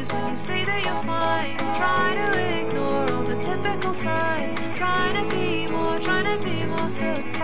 confused when you say that you're fine. Try to ignore all the typical signs. Trying to be more surprised.